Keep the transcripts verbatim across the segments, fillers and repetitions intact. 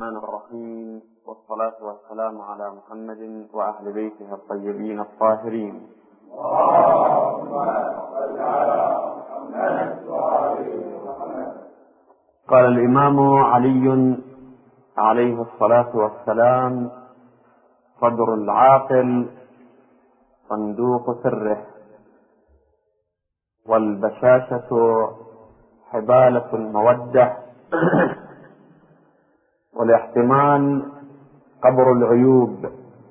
الرحمن الرحيم، والصلاة والسلام على محمد وأهل بيته الطيبين الطاهرين. قال الإمام علي عليه الصلاة والسلام: صدر العاقل صندوق سره، والبشاشة حبالة المودة، والاحتمال قبر العيوب.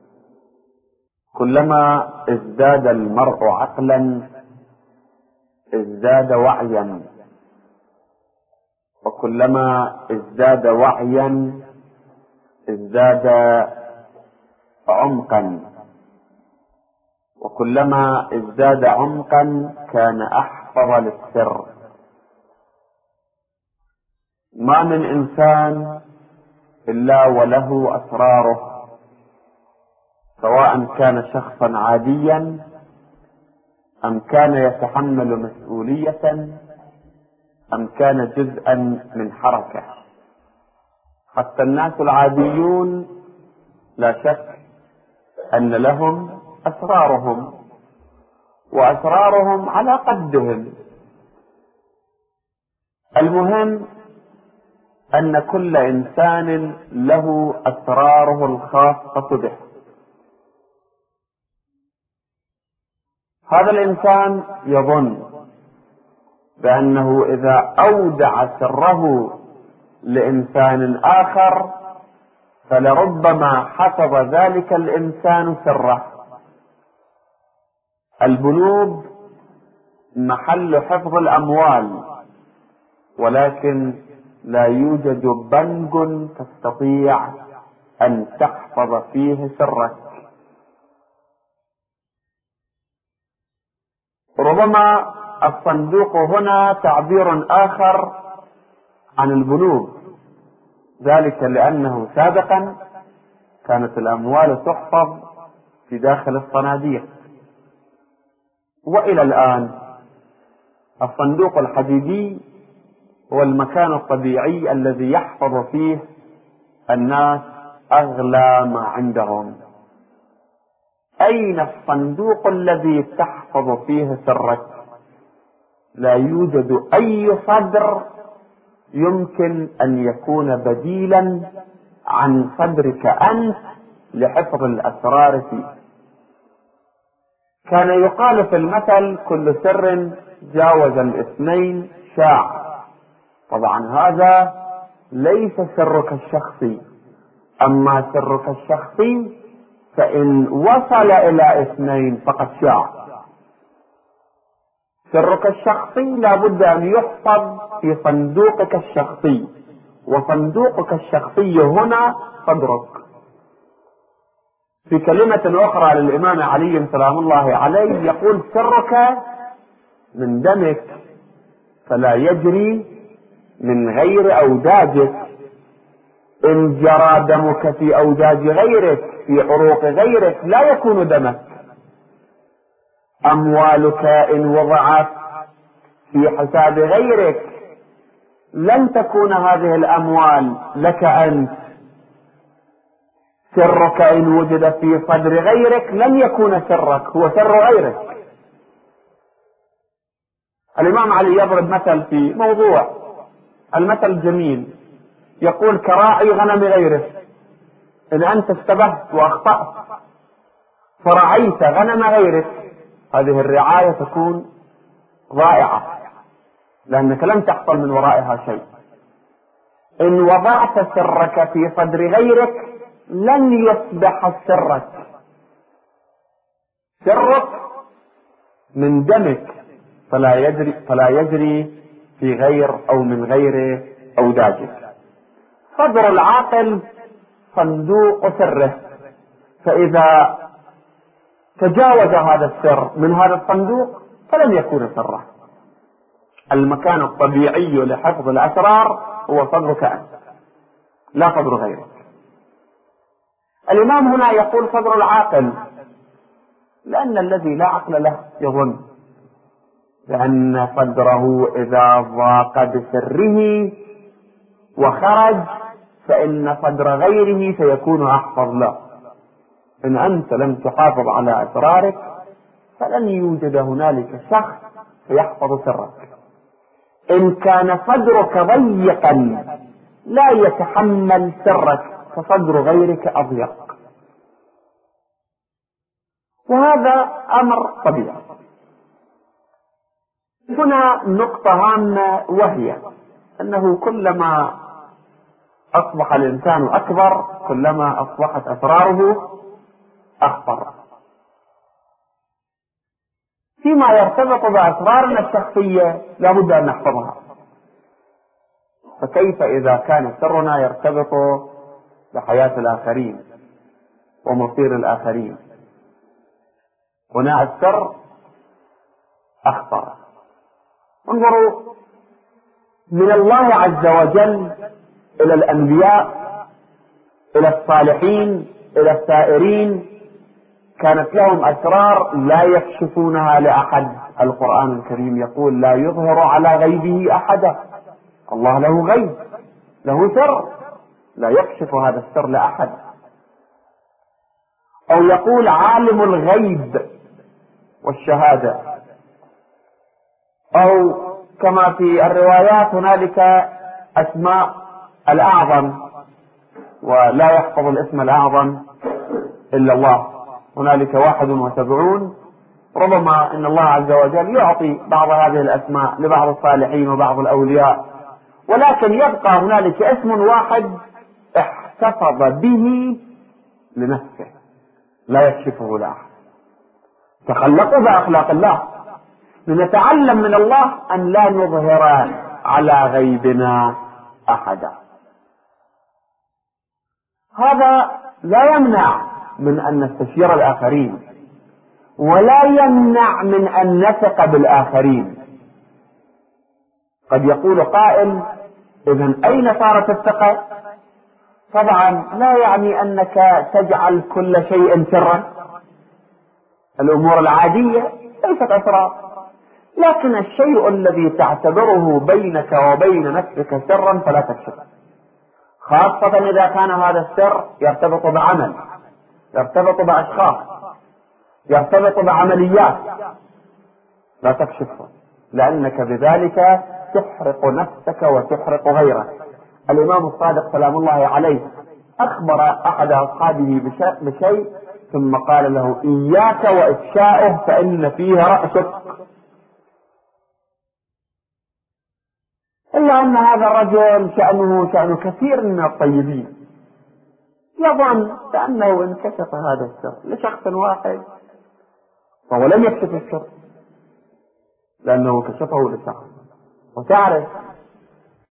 كلما ازداد المرء عقلا ازداد وعيا، وكلما ازداد وعيا ازداد عمقا، وكلما ازداد عمقا كان احفظ للسر. ما من انسان الا وله اسراره، سواء كان شخصا عاديا ام كان يتحمل مسؤولية ام كان جزءا من حركة. حتى الناس العاديون لا شك ان لهم اسرارهم، واسرارهم على قدهم. المهم ان كل انسان له اسراره الخاصة به. هذا الانسان يظن بانه اذا اودع سره لانسان اخر فلربما حفظ ذلك الانسان سره. البنوك محل حفظ الاموال، ولكن لا يوجد بنك تستطيع ان تحفظ فيه سرك. ربما الصندوق هنا تعبير اخر عن البنوك، ذلك لانه سابقا كانت الاموال تحفظ في داخل الصناديق، والى الان الصندوق الحديدي هو المكان الطبيعي الذي يحفظ فيه الناس اغلى ما عندهم. اين الصندوق الذي تحفظ فيه سرك؟ لا يوجد اي صدر يمكن ان يكون بديلا عن صدرك انت لحفظ الاسرار فيه. كان يقال في المثل: كل سر جاوز الاثنين شاع. طبعا هذا ليس سرك الشخصي، اما سرك الشخصي فان وصل الى اثنين فقد شاع. سرك الشخصي لابد ان يحفظ في صندوقك الشخصي، وصندوقك الشخصي هنا صدرك. في كلمة اخرى للامام علي سلام الله عليه يقول: سرك من دمك فلا يجري من غير اوداجك. ان جرى دمك في اوداج غيرك، في عروق غيرك، لا يكون دمك. اموالك ان وضعت في حساب غيرك لن تكون هذه الاموال لك انت. سرك ان وجد في صدر غيرك لن يكون سرك، هو سر غيرك. الامام علي يضرب مثل في موضوع، المثل جميل، يقول: كراعي غنم غيره. ان انت اشتبهت واخطأت فرعيت غنم غيرك، هذه الرعاية تكون ضائعة لانك لم تحصل من ورائها شيء. ان وضعت سرك في صدر غيرك لن يصبح سرك. سرك من دمك فلا يجري, فلا يجري في غير او من غير اوداجك. صدر العاقل صندوق سره، فاذا تجاوز هذا السر من هذا الصندوق فلن يكون سره. المكان الطبيعي لحفظ الاسرار هو صدرك انت، لا صدر غيرك. الامام هنا يقول صدر العاقل، لان الذي لا عقل له يظن بان صدره اذا ضاق بسره وخرج فإن صدر غيره سيكون أحفظ له. إن أنت لم تحافظ على أسرارك فلن يوجد هنالك شخص سيحفظ سرك. إن كان صدرك ضيقا لا يتحمل سرك فصدر غيرك أضيق، وهذا أمر طبيعي. هنا نقطة هامة، وهي أنه كلما أصبح الإنسان أكبر كلما أصبحت أسراره أخطر. فيما يرتبط بأسرارنا الشخصية لابد أن نحفظها، فكيف إذا كان سرنا يرتبط بحياة الآخرين ومصير الآخرين؟ هنا السر أخطر. انظروا، من الله عز وجل إلى الأنبياء، إلى الصالحين، إلى السائرين، كانت لهم أسرار لا يكشفونها لأحد. القرآن الكريم يقول: لا يظهر على غيبه أحدا. الله له غيب، له سر، لا يكشف هذا السر لأحد. أو يقول: عالم الغيب والشهادة. أو كما في الروايات هنالك أسماء الأعظم، ولا يحفظ الاسم الأعظم إلا الله، هنالك واحد وسبعون. ربما إن الله عز وجل يعطي بعض هذه الأسماء لبعض الصالحين وبعض الأولياء، ولكن يبقى هنالك اسم واحد احتفظ به لنفسه لا يكشفه لأحد. تخلقوا بأخلاق الله، لنتعلم من الله أن لا نظهر على غيبنا أحدا. هذا لا يمنع من أن نستشير الآخرين، ولا يمنع من أن نثق بالآخرين. قد يقول قائل: إذن أين صارت الثقة؟ طبعا لا يعني أنك تجعل كل شيء سرا، الأمور العادية ليست أسرار، لكن الشيء الذي تعتبره بينك وبين نفسك سرا فلا تكشفه، خاصة إذا كان هذا السر يرتبط بعمل، يرتبط بأشخاص، يرتبط بعمليات، لا تكشفه، لأنك بذلك تحرق نفسك وتحرق غيرك. الإمام الصادق سلام الله عليه أخبر أحد أصحابه بشيء ثم قال له: إياك وإفشاؤه فإن فيه رأسك. إلا أن هذا الرجل شأنه شأن كثير من الطيبين، يظن بأنه انكشف هذا السر لشخص واحد فهو لم يكشف السر لأنه كشفه لشخص. وتعرف